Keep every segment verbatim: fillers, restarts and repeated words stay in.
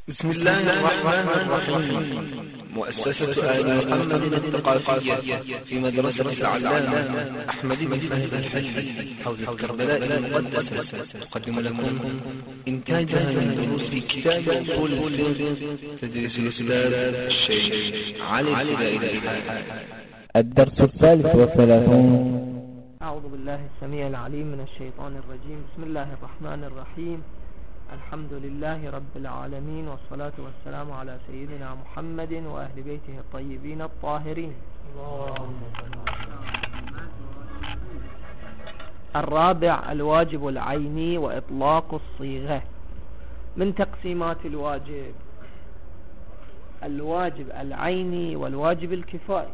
بسم الله الرحمن الرحيم. مؤسسة آل محمد الثقافية في مدرسة العلامة أحمد بن فهد الحلي حوزة كربلاء المقدسة تقدم لكم إنتاجها من دروس كتاب أصول الفقه تدريس الأستاذ الشيخ علي السبائي. الدرس الثالث والثلاثون. أعوذ بالله السميع العليم من الشيطان الرجيم. بسم الله الرحمن الرحيم. الحمد لله رب العالمين، والصلاة والسلام على سيدنا محمد وأهل بيته الطيبين الطاهرين. الرابع الواجب العيني وإطلاق الصيغة. من تقسيمات الواجب الواجب العيني والواجب الكفائي،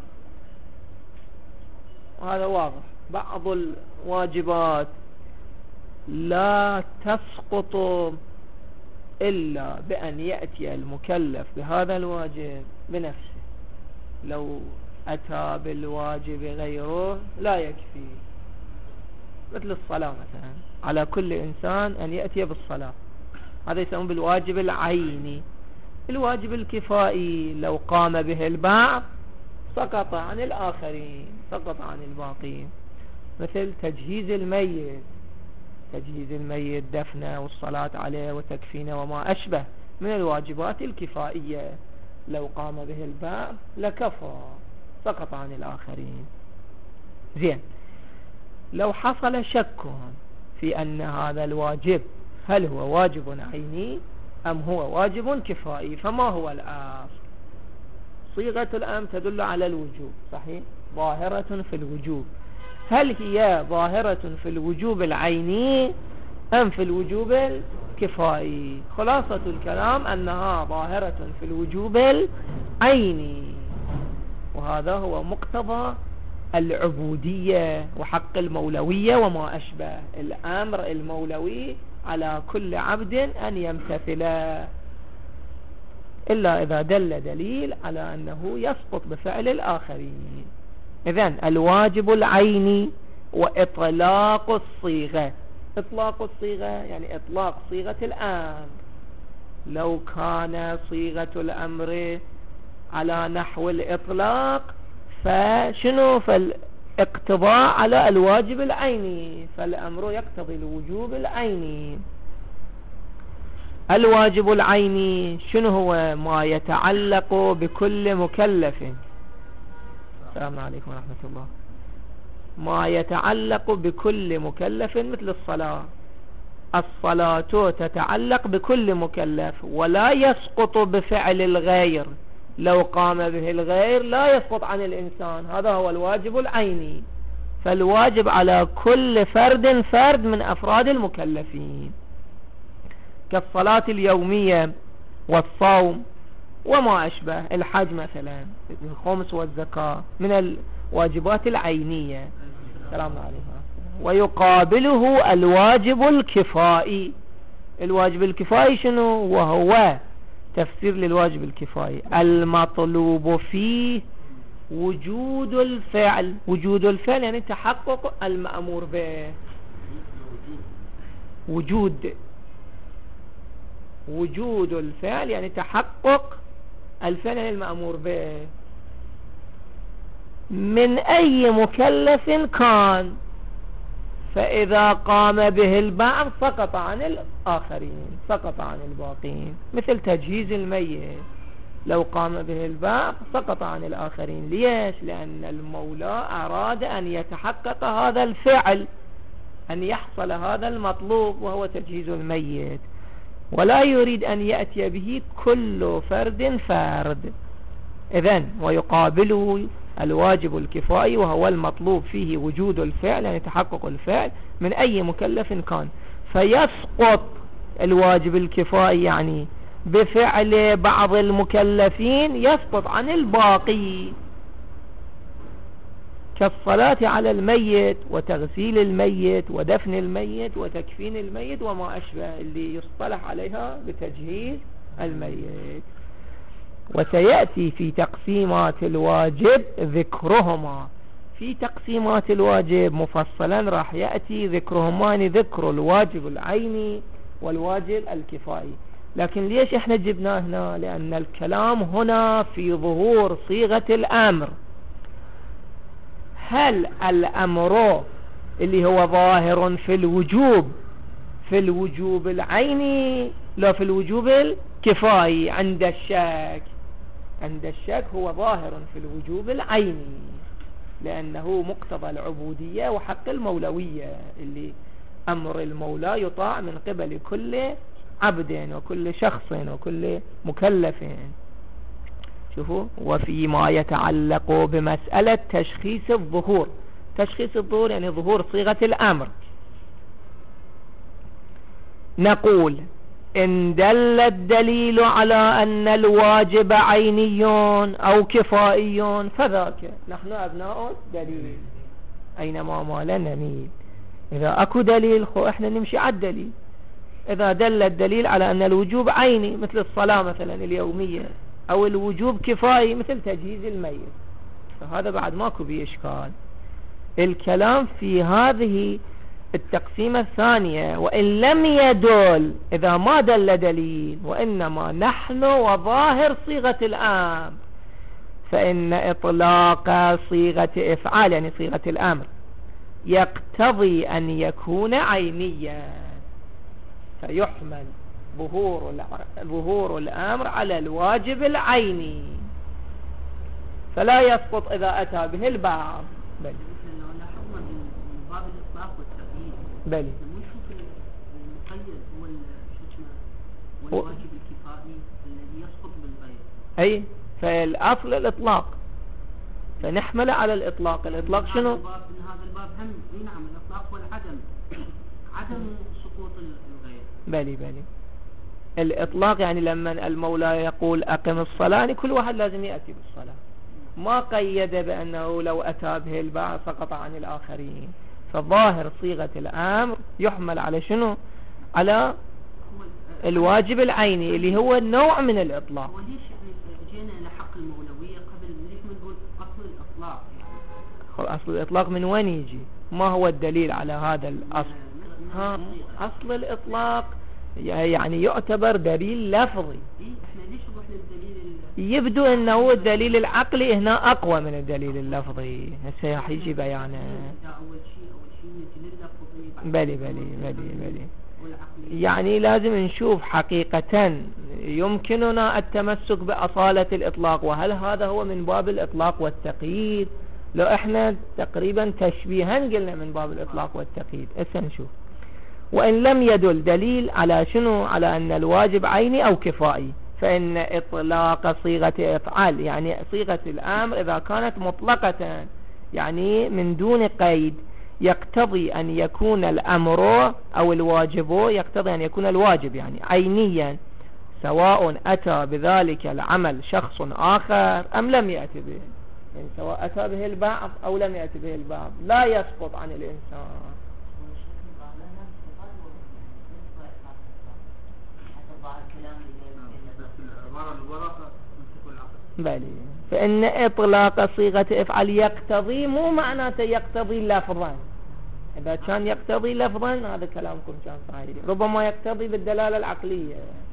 وهذا واضح. بعض الواجبات لا تسقط إلا بأن يأتي المكلف بهذا الواجب بنفسه. لو أتى بالواجب غيره لا يكفي، مثل الصلاة مثلا، على كل إنسان أن يأتي بالصلاة، هذا يسمى بالواجب العيني. الواجب الكفائي لو قام به البعض سقط عن الآخرين، سقط عن الباقين، مثل تجهيز الميت تجهيز الميت دفنه والصلاة عليه وتكفينه وما أشبه من الواجبات الكفائية، لو قام به البعض لكفى، سقط عن الآخرين. زين، لو حصل شك في أن هذا الواجب هل هو واجب عيني أم هو واجب كفائي، فما هو الأصل؟ صيغة الأمر تدل على الوجوب، صحيح، ظاهرة في الوجوب. هل هي ظاهرة في الوجوب العيني أم في الوجوب الكفائي؟ خلاصة الكلام أنها ظاهرة في الوجوب العيني، وهذا هو مقتضى العبودية وحق المولوية وما أشبه. الأمر المولوي على كل عبد أن يمتثله، إلا إذا دل دليل على أنه يسقط بفعل الآخرين. إذن الواجب العيني وإطلاق الصيغة. إطلاق الصيغة يعني إطلاق صيغة الأمر. لو كان صيغة الأمر على نحو الإطلاق فشنو؟ فالاقتضاء على الواجب العيني، فالأمر يقتضي الوجوب العيني. الواجب العيني شنو هو؟ ما يتعلق بكل مكلف. السلام عليكم ورحمة الله. ما يتعلق بكل مكلف، مثل الصلاة. الصلاة تتعلق بكل مكلف ولا يسقط بفعل الغير، لو قام به الغير لا يسقط عن الإنسان، هذا هو الواجب العيني. فالواجب على كل فرد فرد من أفراد المكلفين، كالصلاة اليومية والصوم وما أشبه، الحج مثلا، الخمس والزكاة من الواجبات العينية. سلام عليكم. ويقابله الواجب الكفائي. الواجب الكفائي شنو؟ وهو تفسير للواجب الكفائي: المطلوب فيه وجود الفعل. وجود الفعل يعني تحقق المأمور به. وجود وجود الفعل يعني تحقق الفعل المأمور به من أي مكلف كان، فإذا قام به البعض سقط عن الآخرين، سقط عن الباقين. مثل تجهيز الميت، لو قام به البعض سقط عن الآخرين. ليش؟ لأن المولى أراد أن يتحقق هذا الفعل، أن يحصل هذا المطلوب وهو تجهيز الميت، ولا يريد أن يأتي به كل فرد فرد. إذن ويقابله الواجب الكفائي وهو المطلوب فيه وجود الفعل يعني تحقق الفعل من أي مكلف كان، فيسقط الواجب الكفائي يعني بفعل بعض المكلفين، يسقط عن الباقي، كالصلاة على الميت وتغسيل الميت ودفن الميت وتكفين الميت وما أشبه، اللي يصطلح عليها بتجهيز الميت. وسيأتي في تقسيمات الواجب ذكرهما. في تقسيمات الواجب مفصلا راح يأتي ذكرهما، ذكر الواجب العيني والواجب الكفائي. لكن ليش احنا جبناه هنا؟ لأن الكلام هنا في ظهور صيغة الأمر. هل الأمر اللي هو ظاهر في الوجوب في الوجوب العيني لا في الوجوب الكفائي؟ عند الشك عند الشك هو ظاهر في الوجوب العيني، لأنه مقتضى العبودية وحق المولوية، اللي أمر المولى يطاع من قبل كل عبد وكل شخص وكل مكلف. شوفوا، وفيما يتعلق بمسألة تشخيص الظهور، تشخيص الظهور يعني ظهور صيغة الأمر، نقول إن دل الدليل على أن الواجب عيني أو كفائي فذاك. نحن أبناء دليل، أينما ما نميل. إذا أكو دليل خو إحنا نمشي على الدليل. إذا دل الدليل على أن الوجوب عيني مثل الصلاة مثلا اليومية، أو الوجوب كفائي مثل تجهيز الميت، فهذا بعد ماكو بيه إشكال. الكلام في هذه التقسيمة الثانية، وإن لم يدل، إذا ما دل دليل وإنما نحن وظاهر صيغة الأمر، فإن إطلاق صيغة إفعال يعني صيغة الأمر يقتضي أن يكون عينيا، فيحمل ظهور ظهور الأمر على الواجب العيني، فلا يسقط إذا أتى به البعض. بل باب الإطلاق والتقييد، بل نشوف المقيد هو والواجب الكفائي الذي يسقط بالغير. أي فالأصل الإطلاق، فنحمل على الإطلاق. الإطلاق شنو؟ من هذا الباب هم نعم الإطلاق والعدم، عدم سقوط الغير. بلي بلي الإطلاق يعني لما المولى يقول أقم الصلاة يعني كل واحد لازم يأتي بالصلاة، ما قيد بأنه لو أتى به البعض سقط عن الآخرين. فظاهر صيغة الأمر يحمل على شنو؟ على الواجب العيني اللي هو نوع من الإطلاق. وليش يعني جينا لحق المولوية قبل؟ ليش ما نقول أصل الإطلاق يعني؟ أصل الإطلاق من وين يجي؟ ما هو الدليل على هذا الأصل؟ ها أصل الإطلاق يعني يعتبر دليل لفظي. احنا ليش نروح للدليل؟ يبدو انه الدليل العقلي هنا اقوى من الدليل اللفظي، هسه راح يجي بيانه. اول شيء اول شيء نجي لللفظي. بلي بلي بلي بلي يعني لازم نشوف حقيقة يمكننا التمسك بأصالة الإطلاق، وهل هذا هو من باب الإطلاق والتقييد؟ لو احنا تقريبا تشبيها قلنا من باب الإطلاق والتقييد. هسه نشوف. وإن لم يدل دليل على شنو؟ على أن الواجب عيني أو كفائي، فإن إطلاق صيغة إفعال يعني صيغة الأمر إذا كانت مطلقة يعني من دون قيد يقتضي أن يكون الأمر أو الواجب، يقتضي أن يكون الواجب يعني عينيا، سواء أتى بذلك العمل شخص آخر أم لم يأتي به، يعني سواء أتى به البعض أو لم يأتي به البعض لا يسقط عن الإنسان. بلي فإن إطلاق صيغة إفعال يقتضي، مو معناته يقتضي لفظا. إذا كان يقتضي لفظا هذا كلامكم كان صحيح، ربما يقتضي بالدلالة العقلية.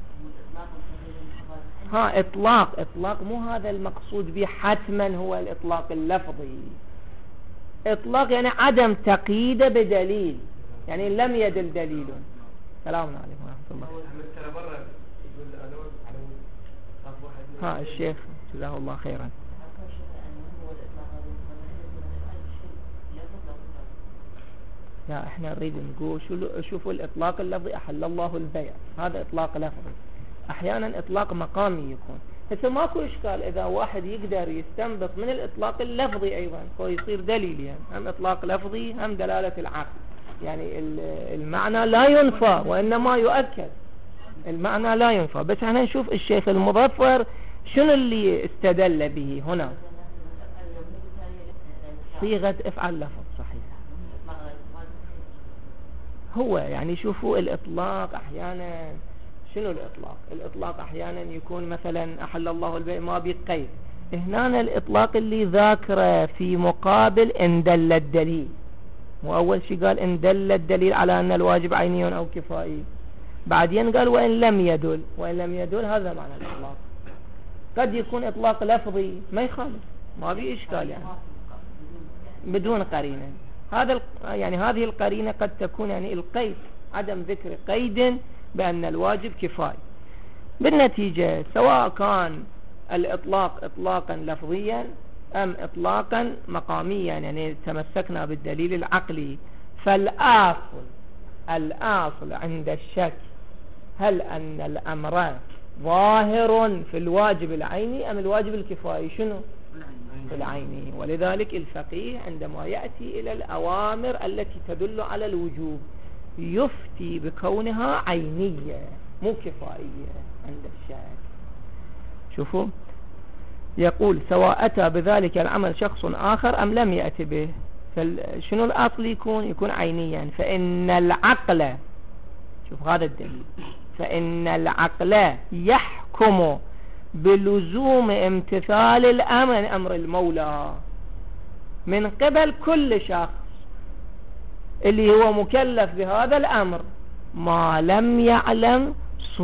ها إطلاق إطلاق مو هذا المقصود به حتما هو الإطلاق اللفظي. إطلاق يعني عدم تقييد بدليل، يعني لم يدل دليل. سلام عليكم ورحمة الله. ها الشيخ جزاه الله خيرا. لا احنا نريد نقول شو شوفوا الإطلاق اللفظي أحل الله البيع، هذا إطلاق لفظي. أحيانا إطلاق مقامي يكون. هسه ماكو إشكال إذا واحد يقدر يستنبط من الإطلاق اللفظي أيضا فيصير دليل، يعني هم إطلاق لفظي هم دلالة العقل، يعني المعنى لا ينفى وإنما يؤكد، المعنى لا ينفى. بس احنا نشوف الشيخ المظفر شنو اللي استدل به هنا. صيغة افعل لفظ صحيح. هو يعني شوفوا الإطلاق أحيانا شنو الإطلاق؟ الإطلاق أحيانا يكون مثلا أحل الله البيع ما بيقيد. هنا الإطلاق اللي ذاكره في مقابل إن دل الدليل، مو أول شيء قال إن دل الدليل على أن الواجب عيني أو كفائي. بعدين قال وإن لم يدل، وإن لم يدل هذا معنى الإطلاق. قد يكون إطلاق لفظي ما يخالف، ما في إشكال يعني بدون قرينة. هذا يعني هذه القرينة قد تكون يعني القيد، عدم ذكر قيد بأن الواجب كفاية. بالنتيجة سواء كان الإطلاق إطلاقا لفظيا أم إطلاقا مقاميا، يعني تمسكنا بالدليل العقلي، فالآصل الآصل عند الشك هل أن الأمر ظاهر في الواجب العيني أم الواجب الكفائي؟ شنو؟ في العيني. ولذلك الفقيه عندما يأتي إلى الأوامر التي تدل على الوجوب يفتي بكونها عينية مو كفائية عند الشك. شوفوا يقول سواء أتى بذلك العمل شخص آخر أم لم يأتي به، شنو الأصل يكون؟ يكون عينيا. فإن العقل، شوف هذا الدليل، فإن العقل يحكم بلزوم امتثال الأمر أمر المولى من قبل كل شخص اللي هو مكلف بهذا الأمر ما لم يعلم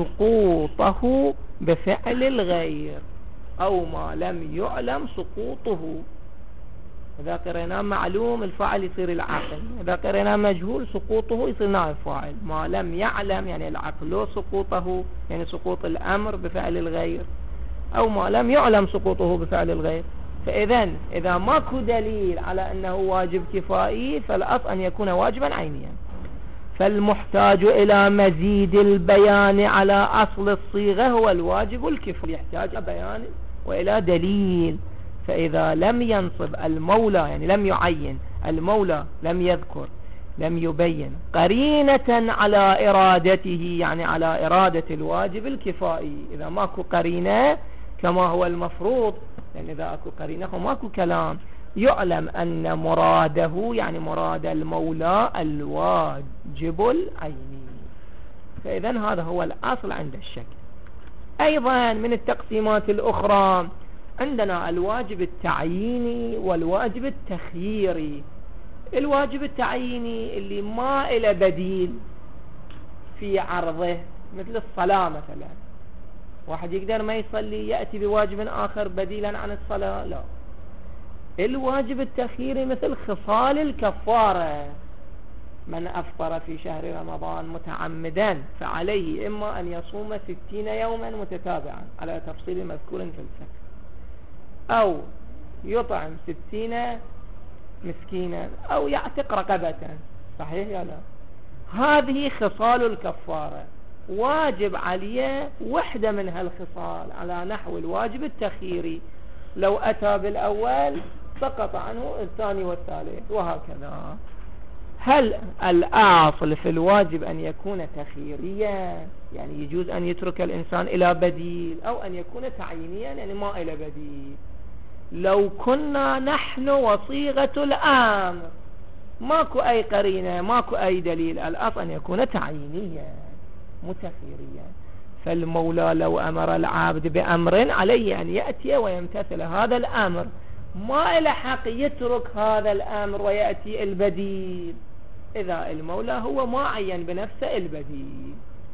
سقوطه بفعل الغير أو ما لم يعلم سقوطه. إذا قرينا معلوم الفاعل يصير العقل، إذا قرينا مجهول سقوطه يصير نائب فاعل. ما لم يعلم يعني العقل سقوطه، يعني سقوط الأمر بفعل الغير، أو ما لم يعلم سقوطه بفعل الغير. فإذا إذا ماكو دليل على أنه واجب كفائي فالأصل أن يكون واجبا عينيا. فالمحتاج إلى مزيد البيان على أصل الصيغة هو الواجب الكفائي، يحتاج إلى بيان وإلى دليل. فإذا لم ينصب المولى يعني لم يعين المولى، لم يذكر لم يبين قرينة على إرادته يعني على إرادة الواجب الكفائي، إذا ماكو قرينة كما هو المفروض، لأن يعني إذا أكو قرينة فماكو كلام، يعلم أن مراده يعني مراد المولى الواجب العيني. فإذا هذا هو الأصل عند الشك. أيضا من التقسيمات الأخرى عندنا الواجب التعييني والواجب التخييري. الواجب التعييني اللي ما إلى بديل في عرضه، مثل الصلاة مثلا، واحد يقدر ما يصلي يأتي بواجب آخر بديلا عن الصلاة، لا. الواجب التخييري مثل خصال الكفارة، من أفطر في شهر رمضان متعمدا فعليه إما أن يصوم ستين يوما متتابعا على تفصيل مذكور في الفقه، أو يطعم ستين مسكينا، أو يعتق رقبة. صحيح يا لا؟ هذه خصال الكفارة، واجب عليه وحدة من هالخصال على نحو الواجب التخييري، لو أتى بالأول سقط عنه الثاني والثالث وهكذا. هل الأصل في الواجب أن يكون تخييريا يعني يجوز أن يترك الإنسان إلى بديل، أو أن يكون تعيينيا يعني ما إلى بديل؟ لو كنا نحن وصيغة الأمر ماكو أي قرينة ماكو أي دليل، الأصل أن يكون تعيينيا متخيريا. فالمولى لو أمر العبد بأمر عليه أن يأتي ويمتثل هذا الأمر، ما إلى حق يترك هذا الأمر ويأتي البديل إذا المولى هو ما عين بنفسه البديل.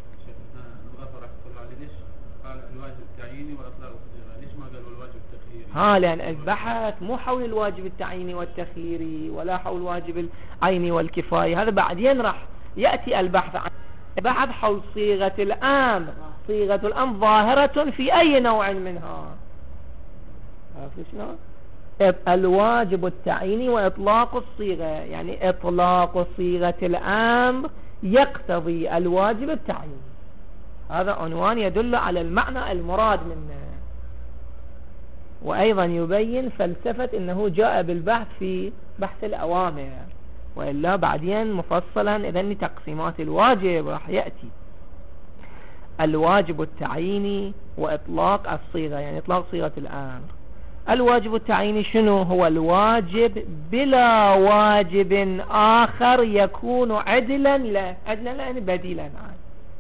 قال الواجب التعييني وإطلاق الصيغة، ليش ما قالوا الواجب التخييري؟ ها لأن البحث مو حول الواجب التعييني والتخييري ولا حول الواجب العيني والكفاية، هذا بعدين راح يأتي البحث عن البحث حول صيغة الأمر. صيغة الأمر ظاهرة في أي نوع منها؟ عرفت شلون؟ الواجب التعييني وإطلاق الصيغة، يعني إطلاق صيغة الأمر يقتضي الواجب التعييني. هذا عنوان يدل على المعنى المراد منه، وأيضا يبين فلسفة أنه جاء بالبحث في بحث الأوامر، وإلا بعدين مفصلا إذن تقسيمات الواجب راح يأتي. الواجب التعييني وإطلاق الصيغة يعني إطلاق صيغة الأمر. الواجب التعييني شنو؟ هو الواجب بلا واجب آخر يكون عدلا له، عدلا له يعني بديلا عنه.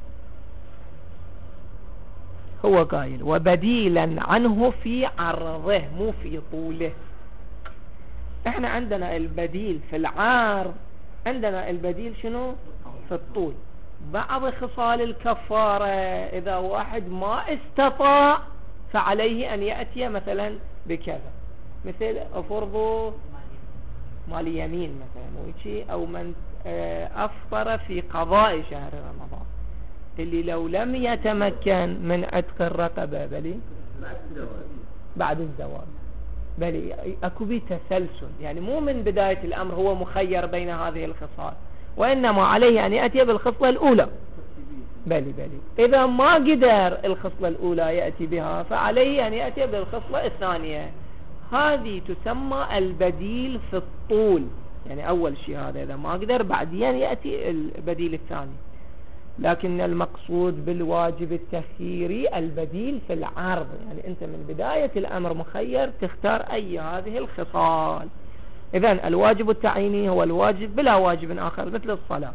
هو قائل وبديلا عنه في عرضه مو في طوله. احنا عندنا البديل في العرض، عندنا البديل شنو؟ في الطول. بعض خصال الكفارة إذا واحد ما استطاع فعليه أن يأتي مثلا بكذا، مثل أفرض مال يمين مثلا، أو من أفطر في قضاء شهر رمضان اللي لو لم يتمكن من عتق الرقبة بل بعد الزواج، بل أكو بي تسلسل، يعني مو من بداية الأمر هو مخير بين هذه الخصال، وإنما عليه أن يأتي بالخصلة الأولى. بلي بلي إذا ما قدر الخصلة الأولى يأتي بها فعليه أن يأتي بالخصلة الثانية. هذه تسمى البديل في الطول، يعني أول شيء هذا إذا ما قدر بعدين يأتي البديل الثاني. لكن المقصود بالواجب التخييري البديل في العرض، يعني أنت من بداية الأمر مخير تختار أي هذه الخصال. إذن الواجب التعييني هو الواجب بلا واجب آخر، مثل الصلاة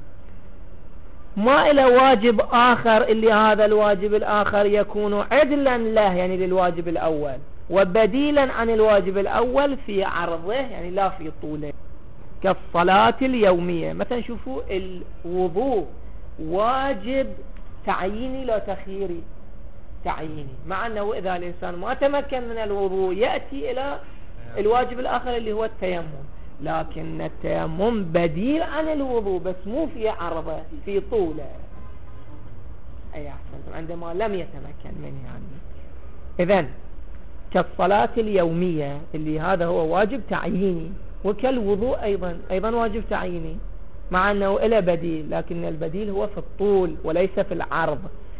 ما إلى واجب آخر اللي هذا الواجب الآخر يكون عدلا له، يعني للواجب الأول، وبديلا عن الواجب الأول في عرضه، يعني لا في طوله، كالصلاة اليومية. مثلا شوفوا الوضوء واجب تعييني لا تخييري، تعييني، مع أنه إذا الإنسان ما تمكن من الوضوء يأتي إلى الواجب الآخر اللي هو التيمم، لكن التيمم بديل عن الوضوء بس مو في عرضه في طوله. أي أحسنتم، عندما لم يتمكن منه يعني. إذن كالصلاة اليومية اللي هذا هو واجب تعييني، وكالوضوء أيضا أيضا واجب تعييني، مع أنه إلى بديل، لكن البديل هو في الطول وليس في العرض.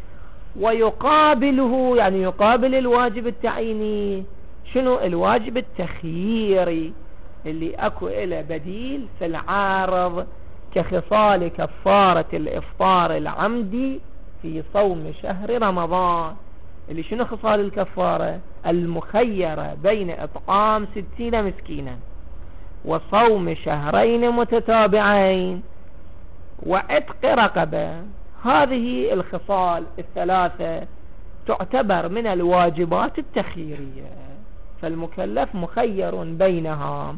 ويقابله، يعني يقابل الواجب التعييني شنو؟ الواجب التخييري اللي أكو إلى بديل في العارض، كخصال كفارة الإفطار العمدي في صوم شهر رمضان. اللي شنو خصال الكفارة؟ المخيرة بين إطعام ستين مسكينا وصوم شهرين متتابعين وعتق رقبة. هذه الخصال الثلاثة تعتبر من الواجبات التخييرية، فالمكلف مخير بينها.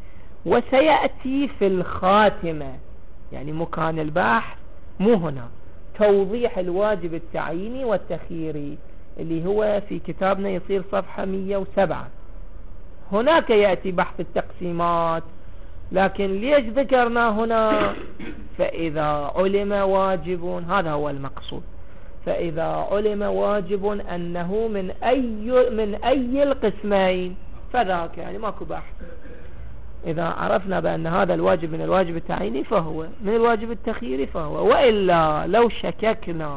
وسيأتي في الخاتمة، يعني مكان البحث مو هنا، توضيح الواجب التعييني والتخييري اللي هو في كتابنا يصير صفحة مية وسبعة. هناك يأتي بحث التقسيمات، لكن ليش ذكرنا هنا؟ فإذا علم واجب، هذا هو المقصود، فإذا علم واجب أنه من أي من أي القسمين فذاك، يعني ماكو بحث. إذا عرفنا بأن هذا الواجب من الواجب التعييني فهو، من الواجب التخييري فهو، وإلا لو شككنا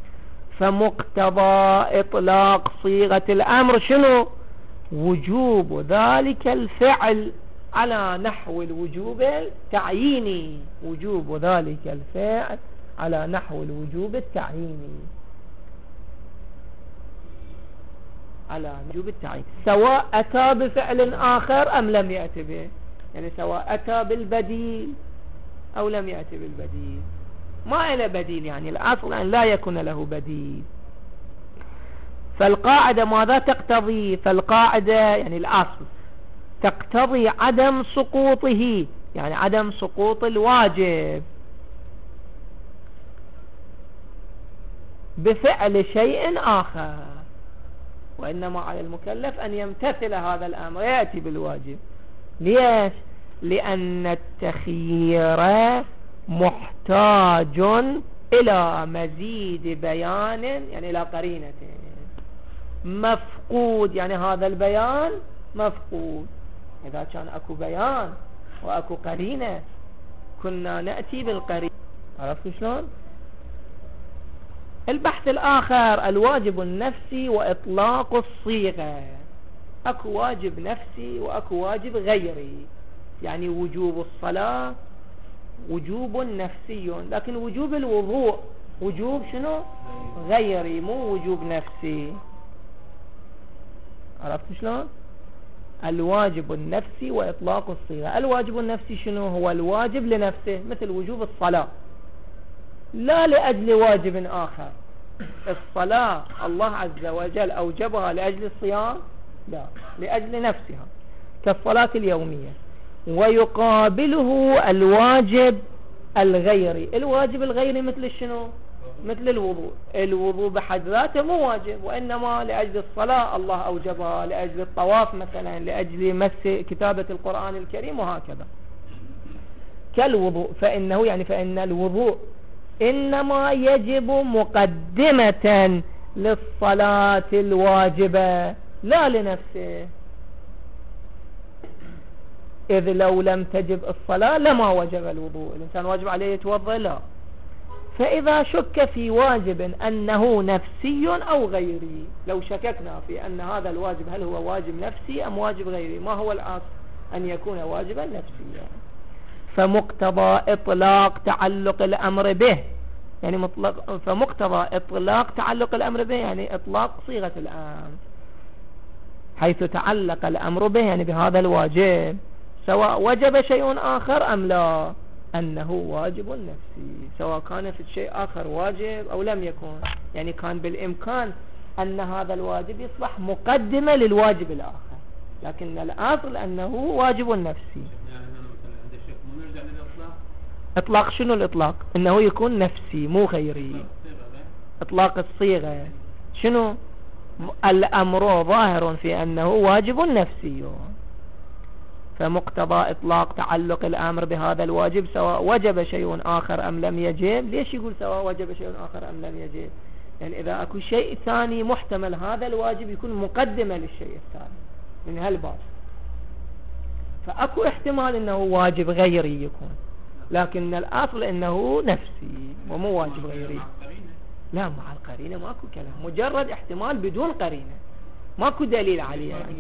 فمقتضى إطلاق صيغة الأمر شنو؟ وجوب ذلك الفعل على نحو الوجوب التعييني، وجوب ذلك الفعل على نحو الوجوب التعييني، على وجوب التعيين، سواء أتى بفعل آخر أم لم يأتي به، يعني سواء أتى بالبديل أو لم يأتي بالبديل. ما إلى بديل، يعني الأصل أن لا يكون له بديل. فالقاعدة ماذا تقتضي؟ فالقاعدة يعني الأصل تقتضي عدم سقوطه، يعني عدم سقوط الواجب بفعل شيء آخر، وإنما على المكلف أن يمتثل هذا الأمر يأتي بالواجب. ليش؟ لأن التخيير محتاج إلى مزيد بيان، يعني إلى قرينة. مفقود، يعني هذا البيان مفقود. إذا كان أكو بيان وأكو قرينة كنا نأتي بالقرينة. عرفتوا شلون؟ البحث الآخر الواجب النفسي وإطلاق الصيغة. أكو واجب نفسي وأكو واجب غيري، يعني وجوب الصلاة وجوب نفسي، لكن وجوب الوضوء وجوب شنو؟ غيري، مو وجوب نفسي. عرفت شلون؟ الواجب النفسي وإطلاق الصيغة. الواجب النفسي شنو؟ هو الواجب لنفسه، مثل وجوب الصلاة، لا لأجل واجب آخر. الصلاة الله عز وجل أوجبها لأجل الصيام؟ لا، لأجل نفسها، كالصلاة اليومية. ويقابله الواجب الغيري. الواجب الغيري مثل شنو؟ مثل الوضوء. الوضوء بحد ذاته مو واجب، وإنما لأجل الصلاة الله أوجبها، لأجل الطواف مثلا، لأجل مس كتابة القرآن الكريم وهكذا. كالوضوء، فإنه يعني فإن الوضوء إنما يجب مقدمة للصلاة الواجبة لا لنفسه، إذ لو لم تجب الصلاة لما وجب الوضوء. الإنسان واجب عليه يتوضأ؟ لا. فإذا شك في واجب أنه نفسي أو غيري، لو شككنا في أن هذا الواجب هل هو واجب نفسي أم واجب غيري، ما هو الأصل؟ أن يكون واجبا نفسيا. فمقتضى إطلاق تعلق الأمر به، يعني مطلق، فمقتضى إطلاق تعلق الأمر به يعني إطلاق صيغة الأمر، حيث تعلق الأمر به يعني بهذا الواجب، سواء وجب شيء آخر أم لا، أنه واجب نفسي، سواء كان في شيء آخر واجب أو لم يكن. يعني كان بالإمكان أن هذا الواجب يصبح مقدمة للواجب الآخر، لكن الأصل أنه واجب نفسي. إطلاق شنو الإطلاق؟ أنه يكون نفسي مو غيري. إطلاق الصيغة شنو؟ الأمر ظاهر في أنه واجب نفسي. فمقتضى إطلاق تعلق الأمر بهذا الواجب سواء وجب شيء آخر أم لم يجب. ليش يقول سواء وجب شيء آخر أم لم يجب؟ يعني إذا أكو شيء ثاني محتمل هذا الواجب يكون مقدمة للشيء الثاني من هالباب. فأكو احتمال أنه واجب غيري يكون، لكن الأصل أنه نفسي ومو واجب غيري. لا، مع القرينة ماكو كلام، مجرد احتمال بدون قرينة، ماكو دليل عليه. يعني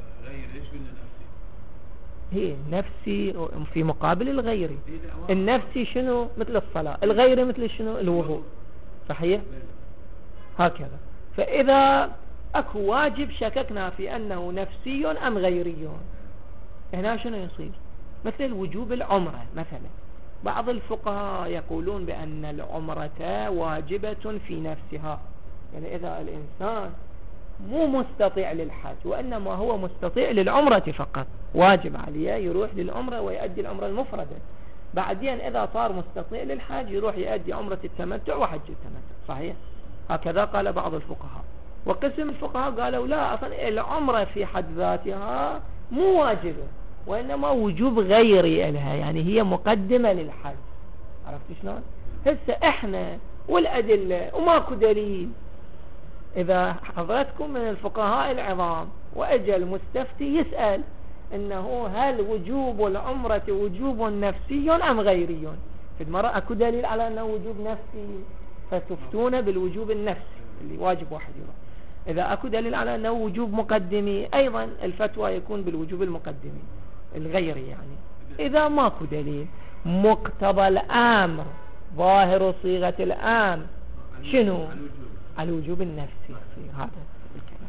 هي نفسي في مقابل الغيري. النفسي شنو؟ مثل الصلاة. الغيري مثل شنو؟ الوضوء. صحيح؟ هكذا. فإذا أكو واجب شككنا في أنه نفسي أم غيري، هنا شنو يصير؟ مثل الوجوب العمرة مثلا، بعض الفقهاء يقولون بأن العمرة واجبة في نفسها، يعني إذا الإنسان مو مستطيع للحج وإنما هو مستطيع للعمرة فقط، واجب عليه يروح للعمرة ويؤدي العمرة المفردة. بعدين إذا صار مستطيع للحج يروح يؤدي عمرة التمتع وحج التمتع. صحيح؟ هكذا قال بعض الفقهاء. وقسم الفقهاء قالوا لا، أصلا العمرة في حد ذاتها مو واجبة وإنما وجوب غيري لها، يعني هي مقدمة للحج. عرفت شلون؟ هسه إحنا والأدلة وماكو دليل. إذا حضرتكم من الفقهاء العظام وأجى المستفتي يسأل إنه هل وجوب العمرة وجوب نفسي أم غيري، في المرة أكو دليل على أنه وجوب نفسي فتفتون بالوجوب النفسي اللي واجب واحد يروح. إذا أكو دليل على أنه وجوب مقدمي أيضا الفتوى يكون بالوجوب المقدمي الغيري. يعني إذا ماكو دليل، مقتضى الأمر ظاهر صيغة الأمر شنو؟ الوجوب النفسي. هذا الكلام.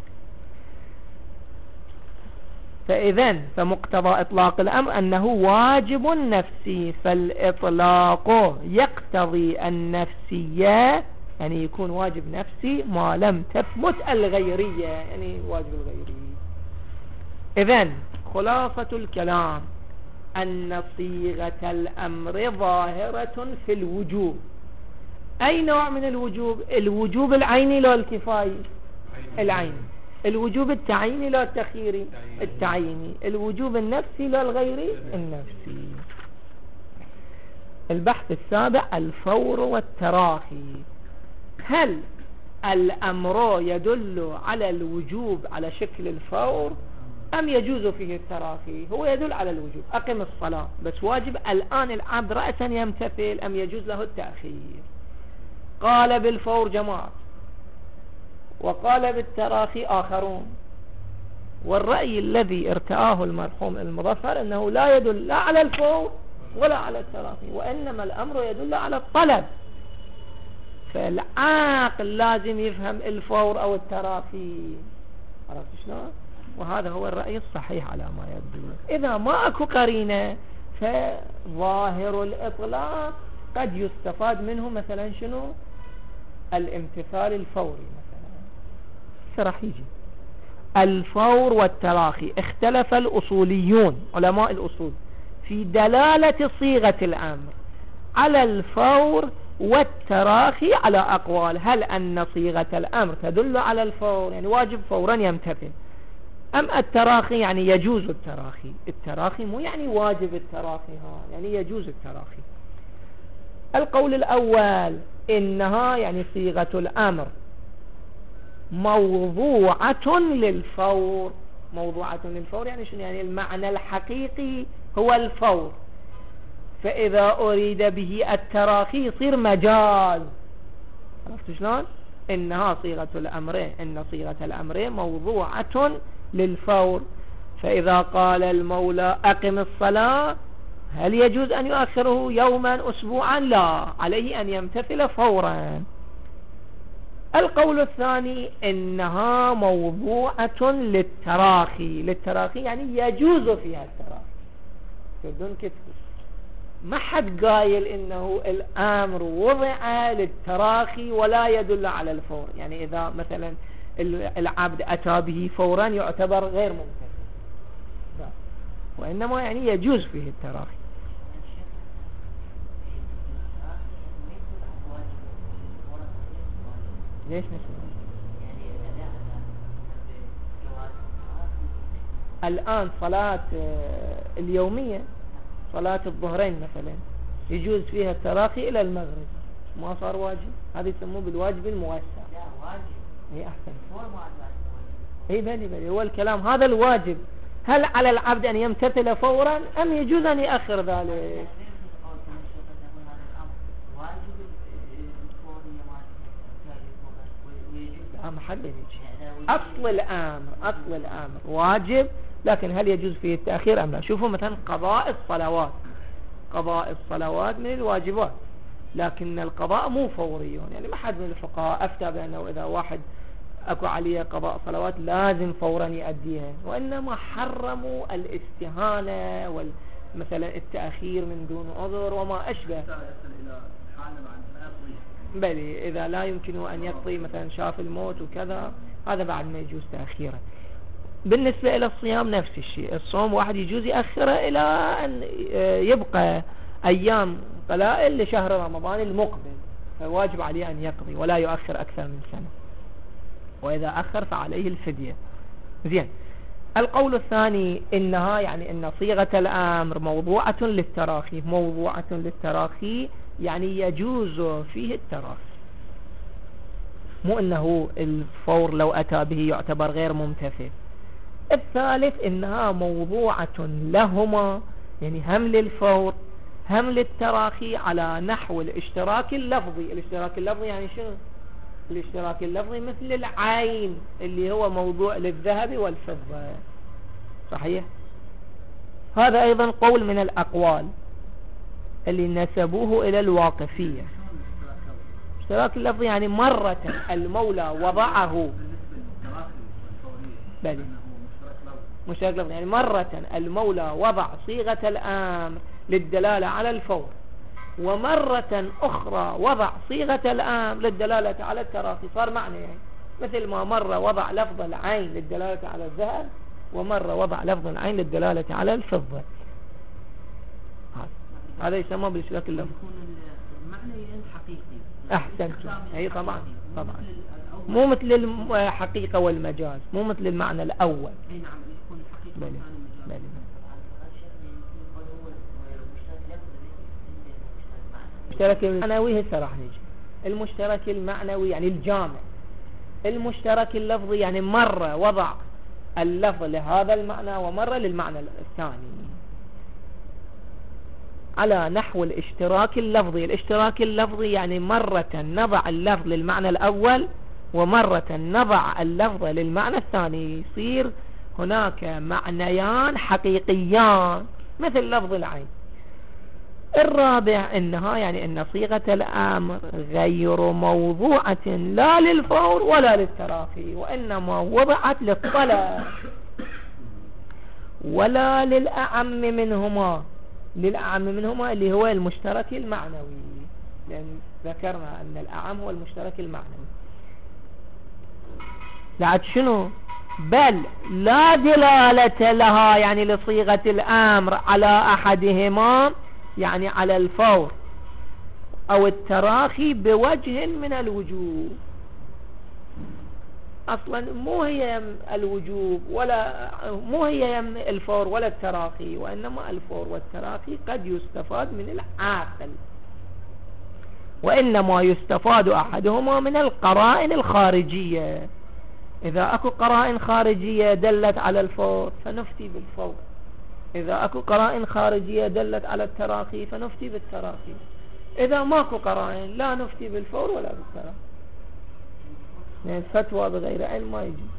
فإذن فمقتضى إطلاق الأمر أنه واجب نفسي، فالإطلاق يقتضي النفسية، يعني يكون واجب نفسي ما لم تثبت الغيرية، يعني واجب الغيري. إذن خلاصة الكلام أن صيغة الأمر ظاهرة في الوجوب. أي نوع من الوجوب؟ الوجوب العيني لا الكفاية؟ العيني. الوجوب التعييني لا التخييري؟ التعييني. الوجوب النفسي لا الغيري؟ النفسي. البحث السابع الفور والتراخي. هل الأمر يدل على الوجوب على شكل الفور أم يجوز فيه التراخي؟ هو يدل على الوجوب، أقم الصلاة، بس واجب الآن العبد رأسا يمتثل أم يجوز له التأخير؟ قال بالفور جماعة وقال بالتراخي آخرون، والرأي الذي ارتآه المرحوم المظفر أنه لا يدل لا على الفور ولا على التراخي، وإنما الأمر يدل على الطلب. فالعاقل لازم يفهم الفور أو التراخي. عرفت شلون؟ وهذا هو الرأي الصحيح على ما يبدو. إذا ما أكو قرينة فظاهر الإطلاق قد يستفاد منه مثلا شنو؟ الامتثال الفوري مثلا. سرح يجي الفور والتراخي. اختلف الأصوليون علماء الأصول في دلالة صيغة الأمر، على الفور والتراخي على أقوال. هل أن صيغة الأمر تدل على الفور يعني واجب فورا يمتثل، أم التراخي يعني يجوز التراخي؟ التراخي مو يعني واجب التراخي، ها يعني يجوز التراخي. القول الأول إنها يعني صيغة الأمر موضوعة للفور. موضوعة للفور يعني شنو؟ يعني المعنى الحقيقي هو الفور، فإذا أريد به التراخي يصير مجاز. عرفت شلون؟ إنها صيغة الأمر، إن صيغة الأمر موضوعة للفور، فإذا قال المولى أقم الصلاة هل يجوز أن يؤخره يوما أسبوعا؟ لا، عليه أن يمتثل فورا. القول الثاني إنها موضوعة للتراخي. للتراخي يعني يجوز فيها التراخي. تردون كتب ما حد قايل إنه الأمر وضع للتراخي ولا يدل على الفور، يعني إذا مثلا العبد أتى به فورا يعتبر غير ممتثل، وإنما يعني يجوز فيه التراخي. ليش نسمع الآن صلاة اليومية، صلاة الظهرين مثلا يجوز فيها التراخي إلى المغرب، ما صار واجب؟ هذا يسموه بالواجب الموسع. لا واجب. اي أحسن. اي بني بني هو الكلام هذا الواجب. هل على العبد أن يمتثل فورا أم يجوز أن يأخر ذلك؟ لا محل يجي. أصل الأمر أصل الأمر واجب، لكن هل يجوز فيه التأخير أم لا؟ شوفوا مثلا قضاء الصلوات، قضاء الصلوات من الواجبات، لكن القضاء مو فوري، يعني ما حد من الفقهاء أفتى بأنه إذا واحد أكو عليه قضاء صلوات لازم فورا يؤديها، وإنما حرموا الاستهانة ومثلا التأخير من دون عذر وما أشبه. بلي إذا لا يمكن أن يقضي مثلا شاف الموت وكذا هذا بعد ما يجوز تأخيره. بالنسبة إلى الصيام نفس الشيء، الصوم واحد يجوز يأخره إلى أن يبقى أيام قلائل لشهر رمضان المقبل، فواجب عليه أن يقضي ولا يؤخر أكثر من سنة، وإذا أخر فعليه الفدية. زين. القول الثاني إنها يعني إن صيغة الأمر موضوعة للتراخي. موضوعة للتراخي يعني يجوز فيه التراخي، مو إنه الفور لو أتى به يعتبر غير ممتثل. الثالث إنها موضوعة لهما، يعني هم للفور هم للتراخي على نحو الاشتراك اللفظي. الاشتراك اللفظي يعني شنو؟ الاشتراك اللفظي مثل العين اللي هو موضوع للذهب والفضة، صحيح؟ هذا أيضا قول من الأقوال اللي نسبوه إلى الواقفية. اشتراك اللفظي يعني مرة المولى وضعه، بل مشترك لفظي يعني مرة المولى وضع صيغة الأمر للدلالة على الفور، ومرة أخرى وضع صيغة الأمر للدلالة على التراخي. صار معنى يعني مثل ما مرة وضع لفظ العين للدلالة على الذهب، ومرة وضع لفظ العين للدلالة على الفضة. هذا يسمى بالاشتراك اللفظي. المعنى الحقيقي. أحسنت. أي طبعا طبعا مو مثل الحقيقة والمجاز، مو مثل المعنى الأول. أي نعم يكون الحقيقة والمجاز. المشترك المعنوي هسه راح نيجي. المشترك المعنوي يعني الجامع. المشترك اللفظي يعني مرة وضع اللفظ لهذا المعنى ومرة للمعنى الثاني على نحو الاشتراك اللفظي. الاشتراك اللفظي يعني مرة نضع اللفظ للمعنى الأول ومرة نضع اللفظ للمعنى الثاني، يصير هناك معنيان حقيقيان مثل لفظ العين. الرابع إنها يعني إن صيغة الأمر غير موضوعة لا للفور ولا للتراخي، وإنما وضعت للطلب ولا للأعم منهما. للأعم منهما اللي هو المشترك المعنوي، لأن ذكرنا أن الأعم هو المشترك المعنوي. لعد شنو؟ بل لا دلالة لها يعني لصيغة الأمر على أحدهما، يعني على الفور أو التراخي بوجه من الوجوه. أصلا مو هي الوجوب ولا مو هي الفور ولا التراخي، وإنما الفور والتراخي قد يستفاد من العاقل، وإنما يستفاد أحدهما من القرائن الخارجية. إذا أكو قرائن خارجية دلت على الفور فنفتي بالفور، إذا أكو قرائن خارجية دلت على التراخي فنفتي بالتراخي، إذا ماكو قرائن لا نفتي بالفور ولا بالتراخي. يعني الفتوى بغير علم ما يجي.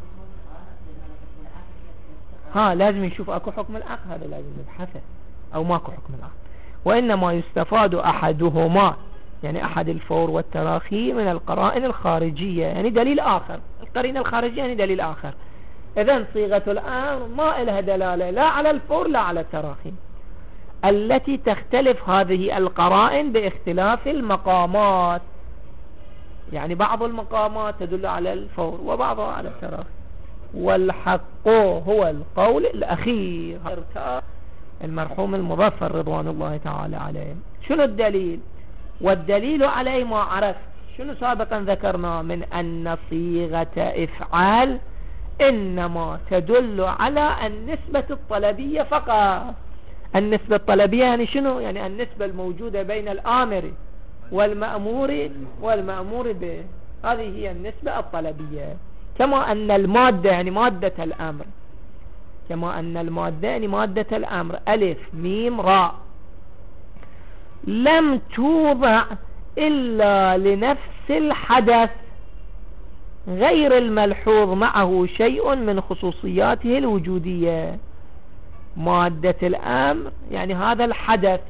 ها لازم يشوف أكو حكم العقد، هذا لازم نبحثه، أو ماكو حكم العقد. وإنما يستفاد أحدهما يعني أحد الفور والتراخي من القرائن الخارجية، يعني دليل آخر. القرينة الخارجية يعني دليل آخر. إذن صيغة الأمر ما إلها دلالة لا على الفور لا على التراخي، التي تختلف هذه القرائن باختلاف المقامات. يعني بعض المقامات تدل على الفور وبعضها على التراخي. والحق هو القول الأخير. المرحوم المظفر رضوان الله تعالى عليه. شنو الدليل؟ والدليل عليه ما عرفت. شنو سابقا ذكرنا من أن صيغة إفعال إنما تدل على النسبة الطلبية فقط. النسبة الطلبية يعني شنو؟ يعني النسبة الموجودة بين الآمر والمأمور والمأمور به، هذه هي النسبة الطلبية. كما أن المادة يعني مادة الأمر، كما أن المادة يعني مادة الأمر ألف ميم راء لم توضع إلا لنفس الحدث غير الملحوظ معه شيء من خصوصياته الوجودية. مادة الأمر يعني هذا الحدث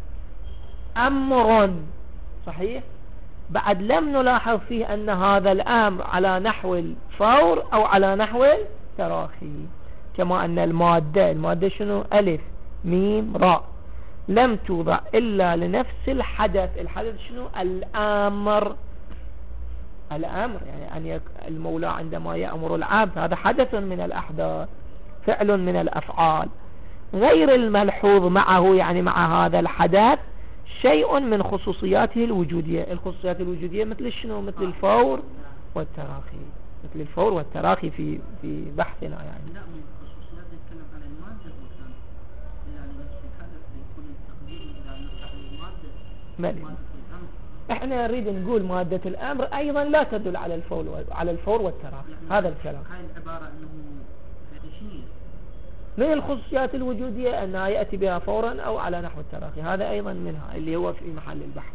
أمر صحيح، بعد لم نلاحظ فيه أن هذا الأمر على نحو الفور أو على نحو التراخي. كما أن المادة المادة شنو؟ ألف ميم راء لم توضع إلا لنفس الحدث. الحدث شنو؟ الأمر. الأمر يعني أن يك... المولى عندما يأمر العبد هذا حدث من الأحداث، فعل من الأفعال، غير الملحوظ معه يعني مع هذا الحدث شيء من خصوصياته الوجودية. الخصوصيات الوجودية مثل شنو؟ مثل الفور والتراخي، مثل الفور والتراخي في في بحثنا يعني. لا من الخصوصيات نتكلم عن المادة مثلا، إلا لنفس الحدث يكون التقدير إذا نفتح المادة مادة الأمر. احنا نريد نقول مادة الأمر أيضا لا تدل على الفور على الفور والتراخي. هذا الكلام. هاي العبارة أنه شنو من الخصوصيات الوجودية أنها يأتي بها فورا أو على نحو التراخي، هذا أيضا منها اللي هو في محل البحث.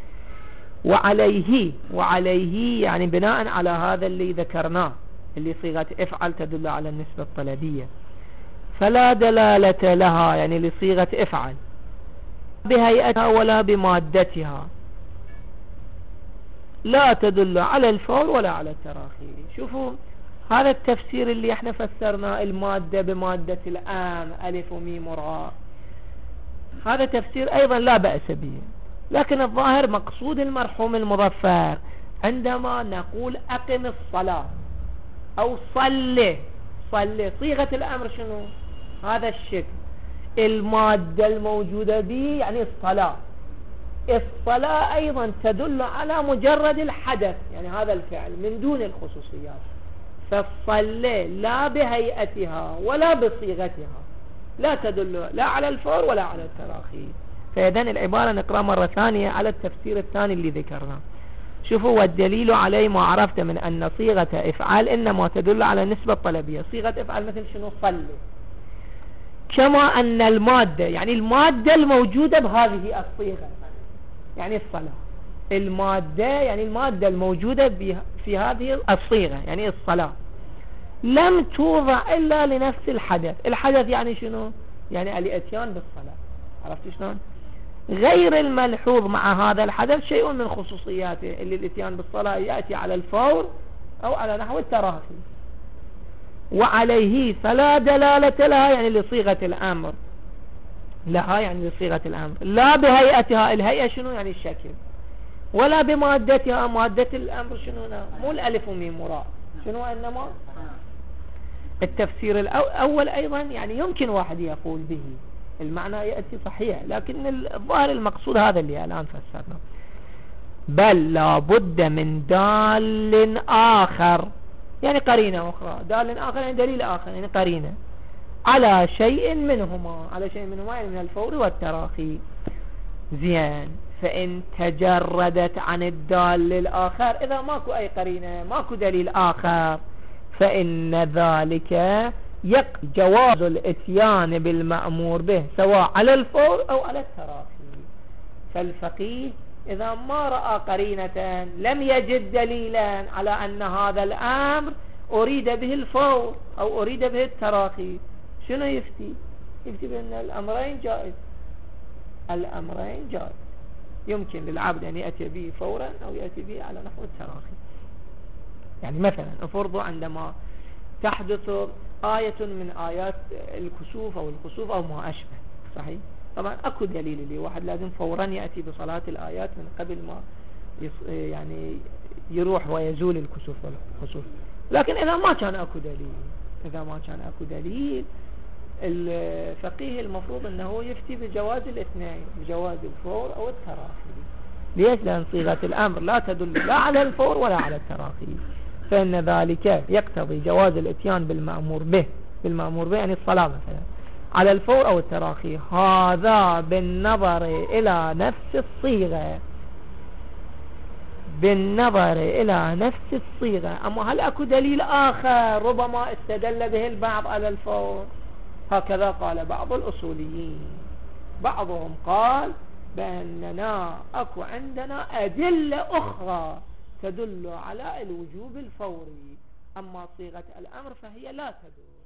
وعليه وعليه يعني بناء على هذا اللي ذكرناه اللي صيغة افعل تدل على النسبة الطلبية، فلا دلالة لها يعني لصيغة افعل بهيئتها ولا بمادتها، لا تدل على الفور ولا على التراخي. شوفوا هذا التفسير اللي احنا فسرنا المادة بمادة الآن ألف وميم وراء، هذا تفسير أيضا لا بأس به، لكن الظاهر مقصود المرحوم المظفر عندما نقول أقم الصلاة أو صلي صلي، صيغة الأمر شنو؟ هذا الشكل، المادة الموجودة به يعني الصلاة. الصلاة أيضا تدل على مجرد الحدث يعني هذا الفعل من دون الخصوصيات، فالصلي لا بهيئتها ولا بصيغتها لا تدل لا على الفور ولا على التراخي. فإذن العبارة نقرأ مرة ثانية على التفسير الثاني اللي ذكرناه. شوفوا والدليل عليه ما عرفت من أن صيغة إفعال إنما تدل على النسبة الطلبية. صيغة إفعال مثل شنو؟ صلي. كما أن المادة يعني المادة الموجودة بهذه الصيغة يعني الصلاة، المادة يعني المادة الموجودة في هذه الصيغة يعني الصلاة لم توضع إلا لنفس الحدث. الحدث يعني شنو؟ يعني الاتيان بالصلاة. عرفت شلون؟ غير الملحوظ مع هذا الحدث شيء من خصوصياته اللي الاتيان بالصلاة يأتي على الفور أو على نحو التراخي. وعليه فلا دلالة لها يعني لصيغة الأمر، لها يعني لصيغة الأمر لا بهيئتها. الهيئة شنو؟ يعني الشكل. ولا بمادتها، مادة الأمر شنو؟ مو الألف وميم وراء، شنو إنما التفسير الأول أيضا يعني يمكن واحد يقول به المعنى يأتي صحيح، لكن الظاهر المقصود هذا اللي الآن فسرنا. بل لا بد من دال آخر، يعني قرينة أخرى. دال آخر يعني دليل آخر، يعني قرينة على شيء منهما، على شيء منهما يعني من الفور والتراخي. زين، فإن تجردت عن الدال الآخر، إذا ماكو أي قرينة، ماكو دليل آخر، فإن ذلك يق جواز الاتيان بالمأمور به سواء على الفور أو على التراخي. فالفقيه إذا ما رأى قرينة لم يجد دليلا على أن هذا الأمر أريد به الفور أو أريد به التراخي، شنو يفتي؟ يفتي بأن الأمرين جائز، الأمرين جائز، يمكن للعبد أن يأتي به فورا أو يأتي به على نحو التراخي. يعني مثلا افرضوا عندما تحدث آية من آيات الكسوف أو الخسوف أو ما أشبه، صحيح؟ طبعا أكو دليل اللي واحد لازم فورا يأتي بصلاة الآيات من قبل ما يعني يروح ويزول الكسوف والخسوف. لكن إذا ما كان أكو دليل، إذا ما كان أكو دليل، الفقيه المفروض أنه يفتي بجواز الاثنين، بجواز الفور أو التراخي. ليش؟ لأن صيغة الأمر لا تدل لا على الفور ولا على التراخي، فإن ذلك يقتضي جواز الاتيان بالمأمور به، بالمأمور به يعني الصلاة مثلا، على الفور أو التراخي. هذا بالنظر إلى نفس الصيغة، بالنظر إلى نفس الصيغة. أما هل أكو دليل آخر ربما استدل به البعض على الفور؟ هكذا قال بعض الأصوليين، بعضهم قال بأننا أكو عندنا أدلة أخرى تدل على الوجوب الفوري، أما صيغة الأمر فهي لا تدل.